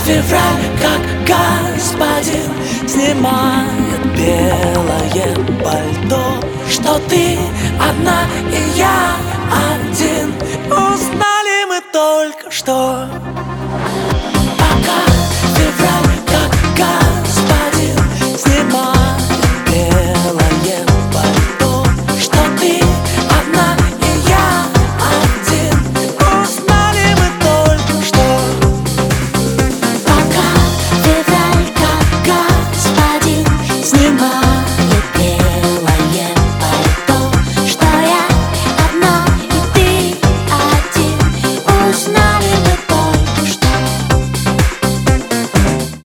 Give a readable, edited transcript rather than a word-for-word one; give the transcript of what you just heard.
Февраль, как господин, снимает белое пальто. Что ты одна и я один, узнали мы только что.